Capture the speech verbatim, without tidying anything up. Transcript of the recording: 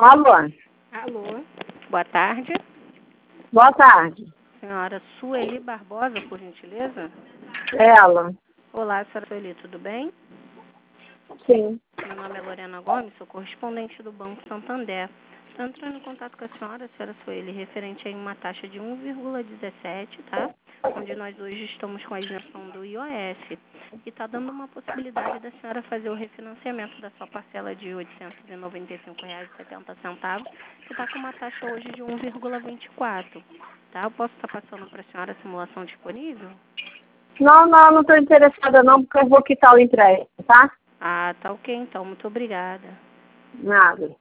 Alô? Alô, boa tarde. Boa tarde. Senhora Sueli Barbosa, por gentileza? Ela? Olá, senhora Sueli, tudo bem? Sim. Meu nome é Lorena Gomes, sou correspondente do Banco Santander. Estou entrando em contato com a senhora, senhora Sueli, referente a uma taxa de um vírgula dezessete, tá? Onde nós hoje estamos com a isenção do I O F. E está dando uma possibilidade da senhora fazer o refinanciamento da sua parcela de oitocentos e noventa e cinco reais e setenta centavos, que está com uma taxa hoje de um vírgula vinte e quatro. Tá? Eu posso estar passando para a senhora a simulação disponível? Não, não, não estou interessada não, porque eu vou quitar o empréstimo, tá? Ah, tá ok então. Muito obrigada. Nada.